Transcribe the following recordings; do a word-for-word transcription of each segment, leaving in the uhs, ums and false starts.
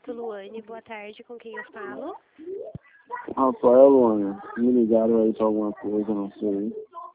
crédito, Luane. Boa tarde, com quem eu falo? Rafael, Luana, me ligaram aí pra alguma coisa, não sei.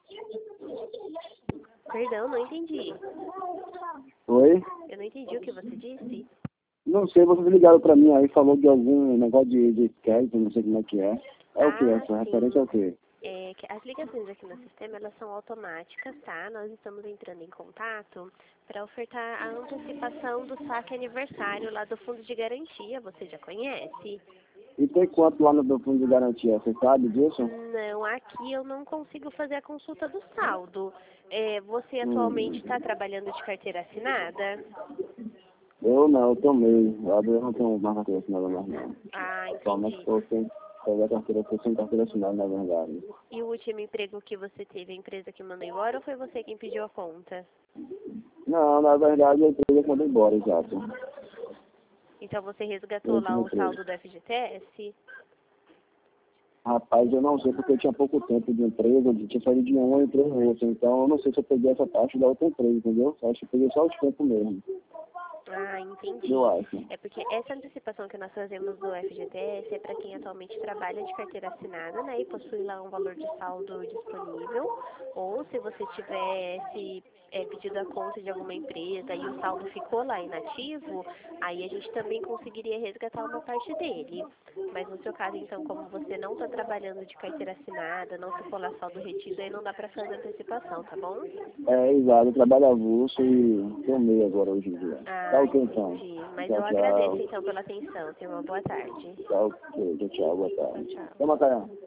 Perdão, não entendi. Oi? Eu não entendi o que você disse. Não sei, vocês ligaram pra mim aí, falou de algum negócio de, de crédito, não sei como é que é. É o que? Ah, Essa sim. referência é o quê? É, que as ligações aqui no sistema, elas são automáticas, tá? Nós estamos entrando em contato para ofertar a antecipação do saque aniversário lá do Fundo de Garantia. Você já conhece? E tem quanto lá no meu fundo de garantia? Você sabe disso? Não, aqui eu não consigo fazer a consulta do saldo. É, você atualmente Hum, está trabalhando de carteira assinada? eu não, eu tomei. Eu não tenho mais carteira assinada mais não. Ah, Atualmente entendi. estou sem pegar a carteira, estou sem carteira assinada, na verdade. E o último emprego que você teve, a empresa que mandou embora ou foi você quem pediu a conta? Não, na verdade a empresa mandou embora, exato. Então você Foi o resgatou lá último o emprego. saldo do F G T S? Rapaz, eu não sei porque eu tinha pouco tempo de empresa, eu tinha saído de uma e entrei em outra, então eu não sei se eu peguei essa parte da outra empresa, entendeu? Eu acho que eu peguei só os tempos mesmo, Ah, entendi. eu acho. É porque essa antecipação que nós fazemos do F G T S é para quem atualmente trabalha de carteira assinada, né, e possui lá um valor de saldo disponível, ou se você tivesse é, pedido a conta de alguma empresa e o saldo ficou lá inativo, aí a gente também conseguiria resgatar uma parte dele. Mas no seu caso, então, como você não está trabalhando de carteira assinada, não ficou lá saldo retido, aí não dá para fazer antecipação, tá bom? É, exato, eu trabalho avulso e tomei agora hoje em dia. Tá Ah, ok então. entendi. Mas Tchau, eu agradeço tchau. então pela atenção. Tenha uma boa tarde. Tá ok, tchau, tchau, boa Tchau, tarde. tchau. Toma, Macaé.